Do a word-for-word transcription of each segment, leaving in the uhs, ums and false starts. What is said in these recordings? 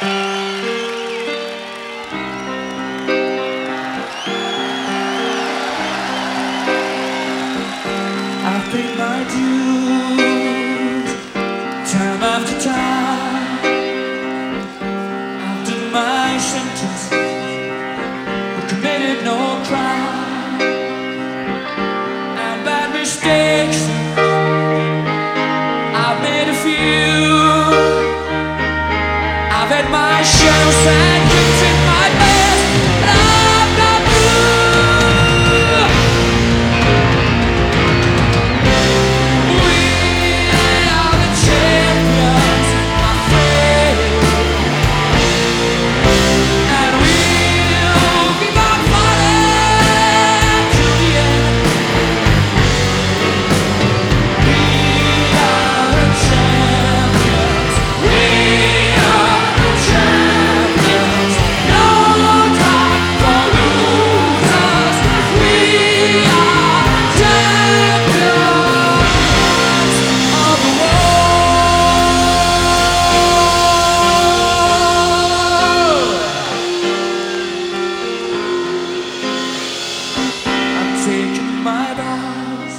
I've paid my dues time after time. I've done my sentence, but committed no crime. And bad mistakes, I've made a few. I've had my share of sad things in my past, but I'm not blue. We are the champions, my friend, and we'll keep on fighting to the end. We are the champions. We are the champions. No time for losers. We are champions of the world. I'm taking my bows,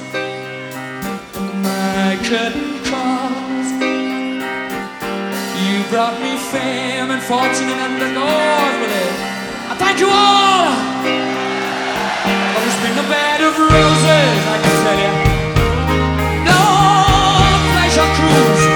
my curtain calls. You brought me fame and fortune and underdoors with it. I thank you all. But it's been a bed of roses, I can tell you. No pleasure cruise.